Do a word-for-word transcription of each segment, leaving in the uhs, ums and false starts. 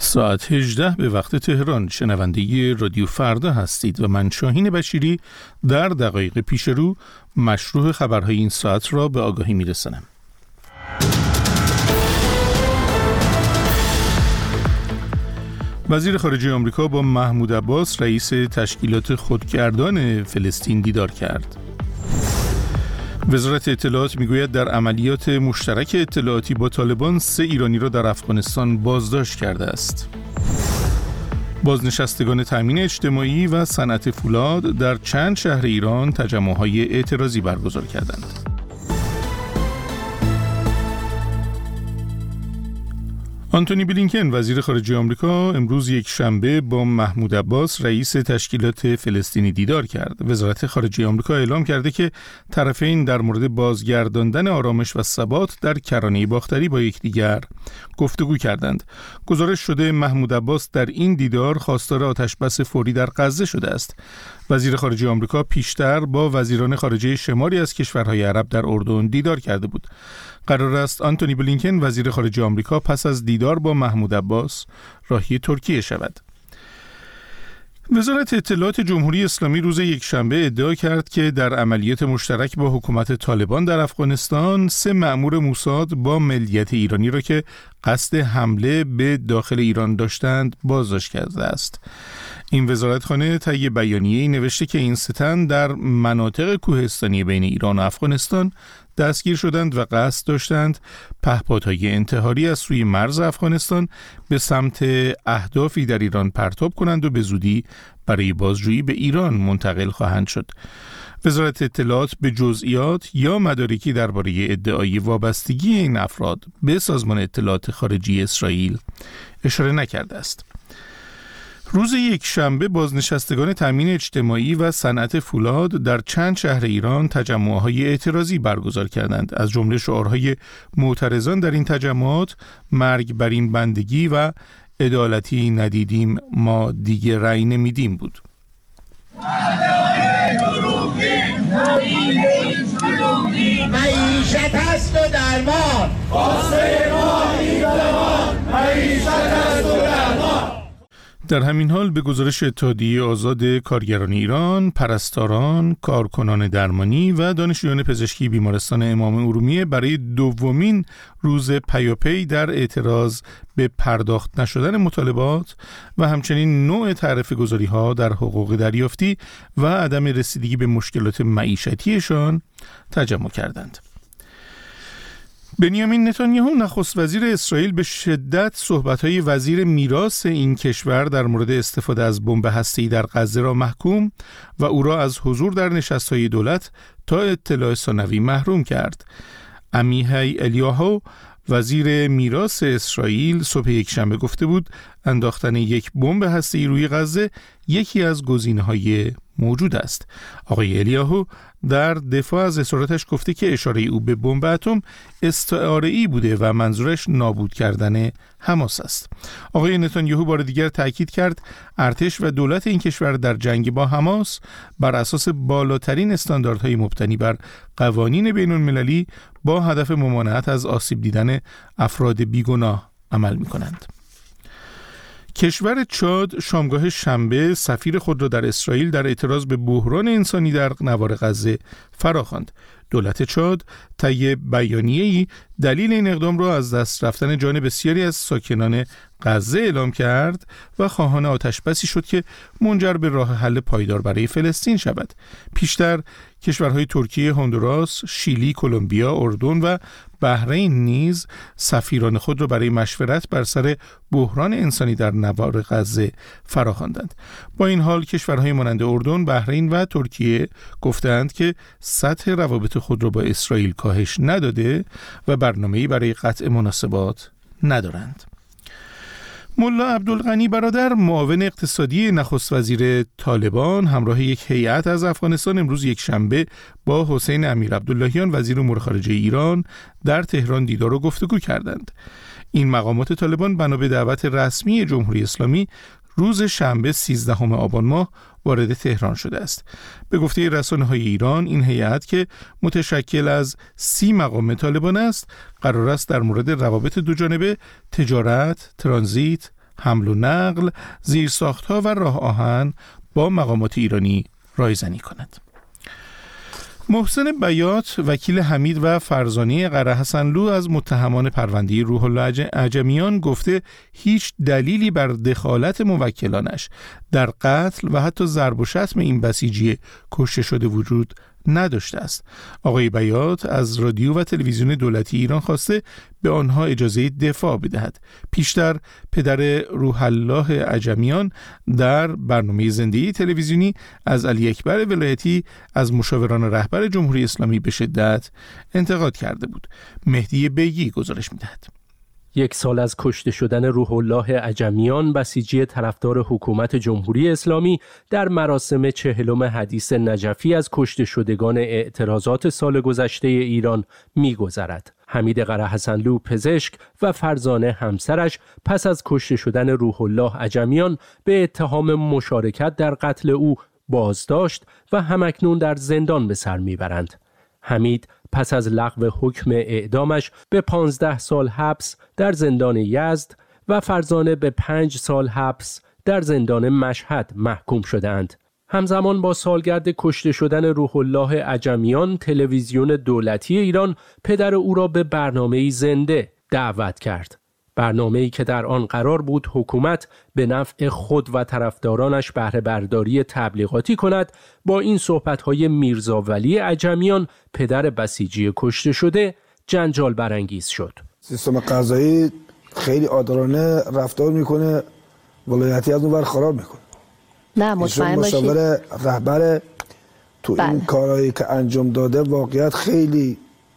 ساعت هجده به وقت تهران. شنونده رادیو فردا هستید و من شاهین بشیری در دقایق پیش رو مشروع خبرهای این ساعت را به آگاهی میرسانم. وزیر خارجه آمریکا با محمود عباس رئیس تشکیلات خودگردان فلسطین دیدار کرد. وزارت اطلاعات میگوید در عملیات مشترک اطلاعاتی با طالبان سه ایرانی را در افغانستان بازداشت کرده است. بازنشستگان تامین اجتماعی و صنعت فولاد در چند شهر ایران تجمع‌های اعتراضی برگزار کردند. آنتونی بلینکن وزیر خارجه آمریکا امروز یک شنبه با محمود عباس رئیس تشکیلات فلسطینی دیدار کرد. وزارت خارجه آمریکا اعلام کرده که طرفین در مورد بازگرداندن آرامش و ثبات در کرانه باختری با یکدیگر گفتگو کردند. گزارش شده محمود عباس در این دیدار خواستار آتشبس فوری در غزه شده است. وزیر خارجه آمریکا پیشتر با وزیران خارجه شماری از کشورهای عرب در اردن دیدار کرده بود. قرار است آنتونی بلینکن وزیر خارجه آمریکا پس از دیدار با محمود عباس راهی ترکیه شود. وزارت اطلاعات جمهوری اسلامی روز یکشنبه ادعا کرد که در عملیات مشترک با حکومت طالبان در افغانستان سه مأمور موساد با ملیت ایرانی را که قصد حمله به داخل ایران داشتند بازداشت کرده است. این وزارتخانه طی بیانیه‌ای نوشته که این سه تن در مناطق کوهستانی بین ایران و افغانستان دستگیر شدند و قصد داشتند پهپادهای انتحاری از سوی مرز افغانستان به سمت اهدافی در ایران پرتاب کنند و به زودی برای بازجویی به ایران منتقل خواهند شد. وزارت اطلاعات به جزئیات یا مدارکی درباره ادعای وابستگی این افراد به سازمان اطلاعات خارجی اسرائیل اشاره نکرده است. روز یک شنبه بازنشستگان تامین اجتماعی و صنعت فولاد در چند شهر ایران تجمع‌های اعتراضی برگزار کردند. از جمله شعارهای معترضان در این تجمعات مرگ بر این بندگی و عدالتی ندیدیم ما دیگه رأی نمیدیم بود. معیشت هست و درمان، واسه ما این درمان، معیشت هست و درمان. در همین حال به گزارش اتحادیه آزاد کارگران ایران، پرستاران، کارکنان درمانی و دانشجویان پزشکی بیمارستان امام ارومیه برای دومین روز پیاپی در اعتراض به پرداخت نشدن مطالبات و همچنین نوع تعرفه گذاری ها در حقوق دریافتی و عدم رسیدگی به مشکلات معیشتیشان تجمع کردند. بنیامین نتانیاهو نخست وزیر اسرائیل به شدت صحبت‌های وزیر میراث این کشور در مورد استفاده از بمب هسته‌ای در غزه را محکوم و او را از حضور در نشست‌های دولت تا اطلاع ثانوی محروم کرد. عمیحی الیاهو وزیر میراث اسرائیل صبح یکشنبه گفته بود انداختن یک بمب هسته‌ای روی غزه یکی از گزینه‌های موجود است. آقای الیاهو در دفاع از اصراراتش گفته که اشاره او به بمب اتم استعاره‌ای بوده و منظورش نابود کردن حماس است. آقای نتانیاهو بار دیگر تاکید کرد ارتش و دولت این کشور در جنگ با حماس بر اساس بالاترین استانداردهای مبتنی بر قوانین بین‌المللی با هدف ممانعت از آسیب دیدن افراد بیگناه عمل می‌کنند. کشور چاد شامگاه شنبه سفیر خود را در اسرائیل در اعتراض به بحران انسانی در نوار غزه فراخواند. دولت چاد طی بیانیه‌ای دلیل این اقدام را از دست رفتن جان بسیاری از ساکنان غزه اعلام کرد و خواهان آتشبسی شد که منجر به راه حل پایدار برای فلسطین شود. پیشتر کشورهای ترکیه، هندوراس، شیلی، کلمبیا، اردن و بحرین نیز سفیران خود را برای مشورت بر سر بحران انسانی در نوار غزه فراخواندند. با این حال کشورهای مانند اردن، بحرین و ترکیه گفتند که سطح روابط خود را با اسرائیل کاهش نداده و برنامه‌ای برای قطع مناسبات ندارند. ملا عبدالغنی برادر معاون اقتصادی نخست وزیر طالبان همراه یک هیئت از افغانستان امروز یک شنبه با حسین امیر عبداللهیان وزیر امور خارجه ایران در تهران دیدار و گفتگو کردند. این مقامات طالبان بنا به دعوت رسمی جمهوری اسلامی روز شنبه سیزدهم آبان ماه وارد تهران شده است. به گفته رسانه‌های ایران این هیئت که متشکل از سی مقام طالبان است قرار است در مورد روابط دوجانبه، تجارت، ترانزیت، حمل و نقل، زیرساخت‌ها و راه آهن با مقامات ایرانی رایزنی کند. محسن بیات، وکیل حمید و فرزانه قره حسنلو از متهمان پرونده روح الله عجمیان گفته هیچ دلیلی بر دخالت موکلانش در قتل و حتی ضرب و شتم این بسیجی کشته شده وجود نداشته است. آقای بیات از رادیو و تلویزیون دولتی ایران خواسته به آنها اجازه دفاع بدهد. پیشتر پدر روح الله عجمیان در برنامه زنده تلویزیونی از علی اکبر ولایتی از مشاوران رهبر جمهوری اسلامی به شدت انتقاد کرده بود. مهدی بیگی گزارش می‌دهد. یک سال از کشته شدن روح الله عجمیان، بسیجی طرفدار حکومت جمهوری اسلامی، در مراسم چهلم حدیث نجفی از کشته شدگان اعتراضات سال گذشته ایران می‌گذرد. حمید قره حسنلو پزشک و فرزانه همسرش پس از کشته شدن روح الله عجمیان به اتهام مشارکت در قتل او بازداشت و همکنون در زندان به سر میبرند. حمید پس از لغو حکم اعدامش به پانزده سال حبس در زندان یزد و فرزانه به پنج سال حبس در زندان مشهد محکوم شدند. همزمان با سالگرد کشته شدن روح الله عجمیان، تلویزیون دولتی ایران پدر او را به برنامه‌ای زنده دعوت کرد. برنامه‌ای که در آن قرار بود حکومت به نفع خود و طرفدارانش بهره برداری تبلیغاتی کند، با این صحبت‌های میرزا ولی عجمیان پدر بسیجی کشته شده جنجال برانگیز شد. سیستم قضایی خیلی عادلانه رفتار میکنه، ولایتی از اون ور خراب میکنه. نه مطمئن باشید مشاور رهبر تو بله. این کارهایی که انجام داده واقعیت خیلی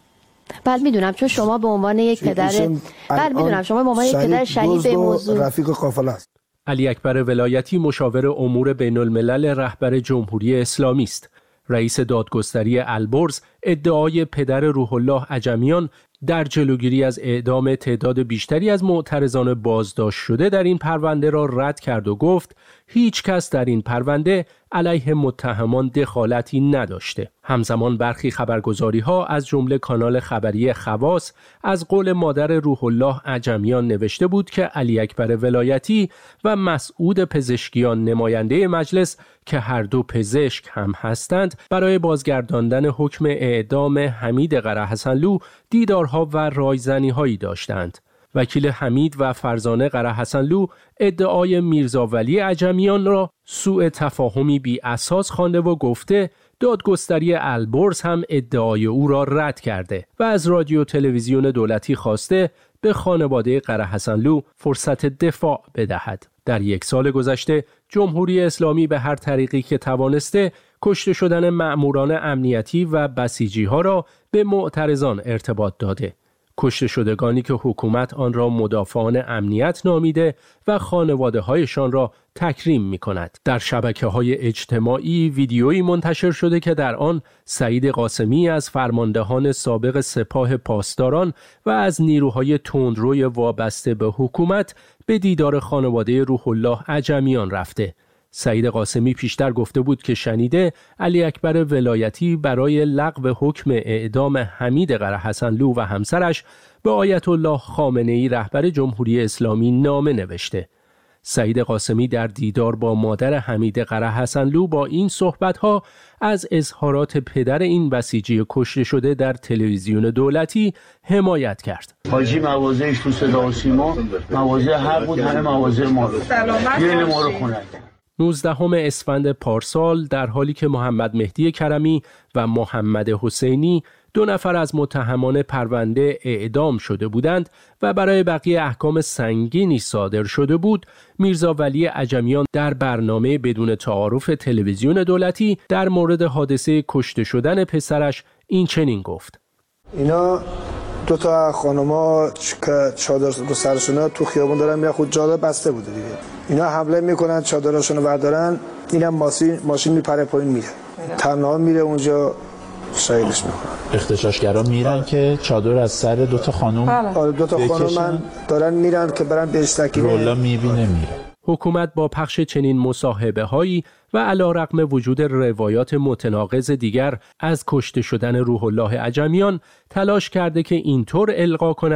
بله میدونم، چون شما به عنوان یک پدر بله میدونم شما به عنوان یک پدر شهید به موضوع رفیق قافله است. علی اکبر ولایتی مشاور امور بین الملل رهبر جمهوری اسلامی است. رئیس دادگستری البرز ادعای پدر روح الله عجمیان در جلوگیری از اعدام تعداد بیشتری از معترضان بازداشت شده در این پرونده را رد کرد و گفت هیچ کس در این پرونده علیه متهمان دخالتی نداشته. همزمان برخی خبرگزاری ها از جمله کانال خبری خواص از قول مادر روح الله عجمیان نوشته بود که علی اکبر ولایتی و مسعود پزشکیان نماینده مجلس که هر دو پزشک هم هستند برای بازگرداندن حکم اعدام حمید قره حسنلو دیدارها و رایزنی هایی داشتند. وکیل حمید و فرزانه قره حسنلو ادعای میرزا ولی عجمیان را سوء تفاهمی بی اساس خوانده و گفته دادگستری البرز هم ادعای او را رد کرده و از رادیو تلویزیون دولتی خواسته به خانواده قره حسنلو فرصت دفاع بدهد. در یک سال گذشته جمهوری اسلامی به هر طریقی که توانسته کشته شدن مأموران امنیتی و بسیجی ها را به معترضان ارتباط داده. کشته شدگانی که حکومت آن را مدافعان امنیت نامیده و خانواده هایشان را تکریم می کند. در شبکه های اجتماعی ویدیویی منتشر شده که در آن سعید قاسمی از فرماندهان سابق سپاه پاسداران و از نیروهای تندروی وابسته به حکومت به دیدار خانواده روح الله عجمیان رفته. سعید قاسمی پیشتر گفته بود که شنیده علی اکبر ولایتی برای لغو حکم اعدام حمید قره حسنلو و همسرش به آیت الله خامنه‌ای رهبر جمهوری اسلامی نامه نوشته. سعید قاسمی در دیدار با مادر حمید قره حسنلو با این صحبت‌ها از اظهارات پدر این بسیجی کشته شده در تلویزیون دولتی حمایت کرد. حاجی مواضعش تو صدا و سیما مواضع حق بود، همه مواضع ما رو گل ما رو خوند. نوزدهم اسفند پارسال در حالی که محمد مهدی کرمی و محمد حسینی دو نفر از متهمان پرونده اعدام شده بودند و برای بقیه احکام سنگینی صادر شده بود، میرزا ولی عجمیان در برنامه بدون تعارف تلویزیون دولتی در مورد حادثه کشته شدن پسرش این چنین گفت: اینا دو تا خانما که چادر رو سرشونه تو خیابون دارن میرن، خود جاده بسته بوده دیگه. اینا حمله میکنن، چادرشون رو بردارن، اینم ماشین ماشین میپره پایین میره، تنها میره اونجا شهیدش میکنن. اختشاشگرا میرن که چادر از سر دو تا خانم آره دو تا خانم من دارن میرن که برن به استکینه، رولا میبینه میره. حکومت با پخش چنین مصاحبه هایی و علیرغم وجود روایات متناقض دیگر از کشته شدن روح الله عجمیان تلاش کرده که اینطور القا کند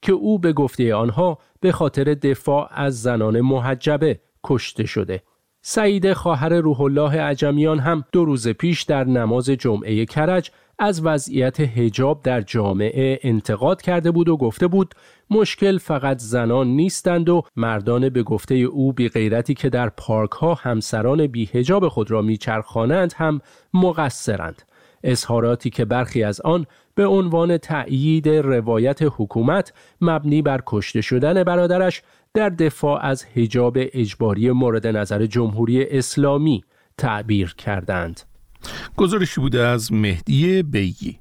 که او به گفته آنها به خاطر دفاع از زنان محجبه کشته شده. سعیده خواهر روح الله عجمیان هم دو روز پیش در نماز جمعه کرج از وضعیت حجاب در جامعه انتقاد کرده بود و گفته بود مشکل فقط زنان نیستند و مردان به گفته او بی غیرتی که در پارک ها همسران بی حجاب خود را میچرخانند هم مقصرند. اظهاراتی که برخی از آن به عنوان تأیید روایت حکومت مبنی بر کشته شدن برادرش در دفاع از حجاب اجباری مورد نظر جمهوری اسلامی تعبیر کردند. گزارشی بوده از مهدی بیگی.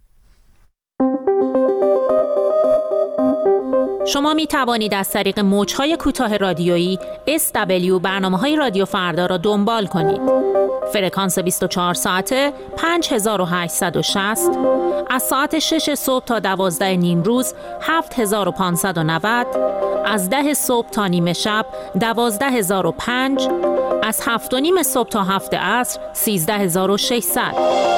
شما می توانید از طریق موج‌های کوتاه رادیویی اس دبلیو برنامه‌های رادیو فردا را دنبال کنید. فرکانس بیست و چهار ساعته پنج هزار و هشتصد و شصت، از ساعت شش صبح تا دوازده نیم روز هفت هزار و پانصد و نود، از ده صبح تا نیمه شب دوازده هزار و پنج، از هفت و نیم صبح تا هفت عصر سیزده هزار و ششصد.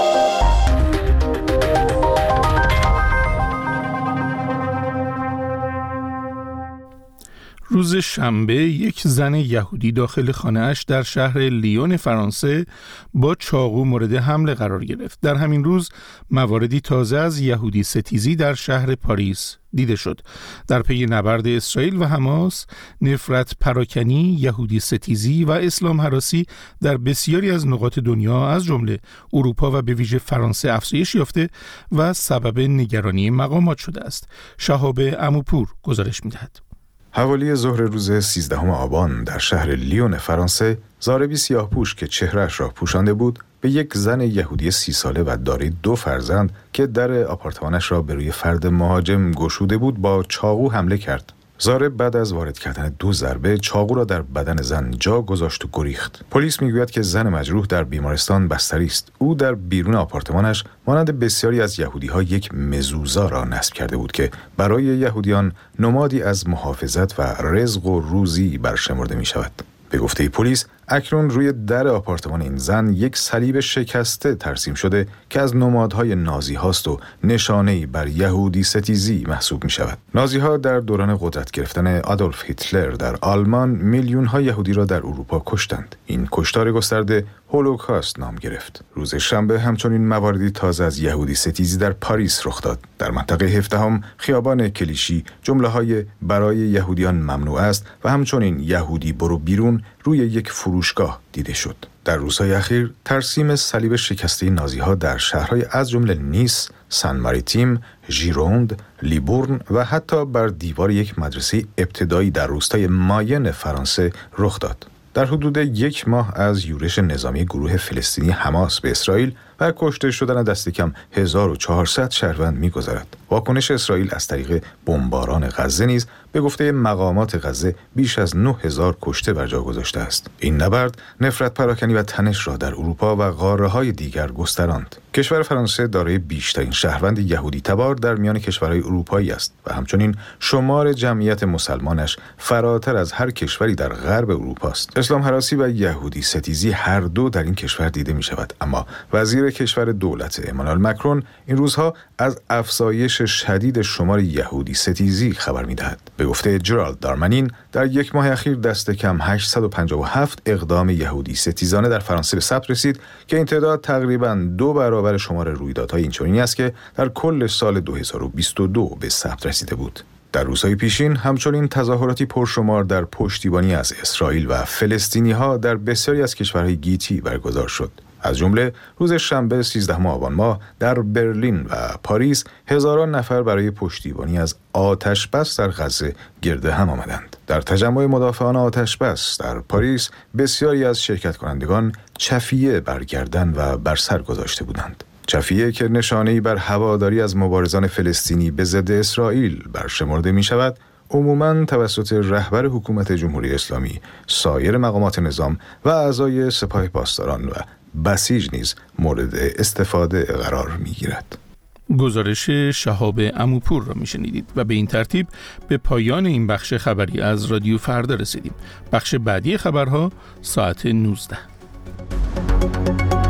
روز شنبه یک زن یهودی داخل خانه‌اش در شهر لیون فرانسه با چاقو مورد حمله قرار گرفت. در همین روز مواردی تازه از یهودی ستیزی در شهر پاریس دیده شد. در پی نبرد اسرائیل و حماس، نفرت پراکنی، یهودی ستیزی و اسلام هراسی در بسیاری از نقاط دنیا از جمله اروپا و به ویژه فرانسه افزایش یافته و سبب نگرانی مقامات شده است. شهاب عموپور گزارش می‌دهد. حوالی ظهر روز سیزدهم آبان در شهر لیون فرانسه، ضاربی سیاه‌پوش که چهره‌اش را پوشانده بود به یک زن یهودی سی ساله و دارای دو فرزند که در آپارتمانش را به روی فرد مهاجم گشوده بود با چاقو حمله کرد. ضارب بعد از وارد کردن دو ضربه چاقو را در بدن زن جا گذاشت و گریخت. پلیس میگوید که زن مجروح در بیمارستان بستری است. او در بیرون آپارتمانش مانند بسیاری از یهودی‌ها یک مزوزا را نصب کرده بود که برای یهودیان نمادی از محافظت و رزق و روزی برشمرده می شود. به گفته پلیس اکنون روی در آپارتمان این زن یک صلیب شکسته ترسیم شده که از نمادهای نازی هاست و نشانه‌ای بر یهودی ستیزی محسوب می شود. نازی ها در دوران قدرت گرفتن آدولف هیتلر در آلمان میلیون ها یهودی را در اروپا کشتند. این کشتار گسترده هولوکاست نام گرفت. روز شنبه همچنین مواردی تازه از یهودی ستیزی در پاریس رخ داد. در منطقه هفدهم خیابان کلیشی جمله‌های برای یهودیان ممنوع است و همچنین یهودی برو بیرون روی یک فروشگاه دیده شد. در روزهای اخیر ترسیم صلیب شکسته نازی‌ها در شهرهای از جمله نیس، سن ماریتیم، ژیروند، لیبورن و حتی بر دیوار یک مدرسه ابتدایی در روستای ماین فرانسه رخ داد. در حدود یک ماه از یورش نظامی گروه فلسطینی حماس به اسرائیل و کشته شدن دست کم هزار و چهارصد شهروند می‌گذرد. واکنش اسرائیل از طریق بمباران غزه نیز به گفته مقامات غزه بیش از نه هزار کشته بر جا گذاشته است. این نبرد نفرت پراکنی و تنش را در اروپا و قاره‌های دیگر گستراند. کشور فرانسه دارای بیشترین شهروند یهودی تبار در میان کشورهای اروپایی است و همچنین شمار جمعیت مسلمانش فراتر از هر کشوری در غرب اروپا است. اسلام هراسی و یهودی ستیزی هر دو در این کشور دیده می شود، اما وزیر کشور دولت امانوئل مکرون این روزها از افزایش شدید شمار یهودی ستیزی خبر می دهد. به گفته جرالد دارمانین در یک ماه اخیر دست کم هشتصد و پنجاه و هفت اقدام یهودی ستیزانه در فرانسه به ثبت رسید که این تعداد تقریباً دو برابر شمار رویدادهای اینچنینی است که در کل سال دو هزار و بیست و دو به ثبت رسیده بود. در روزهای پیشین همچنین تظاهراتی پرشمار در پشتیبانی از اسرائیل و فلسطینی‌ها در بسیاری از کشورهای گیتی برگزار شد. از جمله روز شنبه سیزدهم آبان ماه در برلین و پاریس هزاران نفر برای پشتیبانی از آتش بس در غزه گرد هم آمدند. در تجمع مدافعان آتش بس در پاریس بسیاری از شرکت کنندگان چفیه بر گردن و بر سر گذاشته بودند. چفیه که نشانه‌ای بر هواداری از مبارزان فلسطینی به ضد اسرائیل برشمرده می شود، عموماً توسط رهبر حکومت جمهوری اسلامی، سایر مقامات نظام و اعضای سپاه پاسداران و بسیج نیز مورد استفاده قرار می‌گیرد. گزارش شهاب عموپور را میشنیدید و به این ترتیب به پایان این بخش خبری از رادیو فردا رسیدیم. بخش بعدی خبرها ساعت نوزده.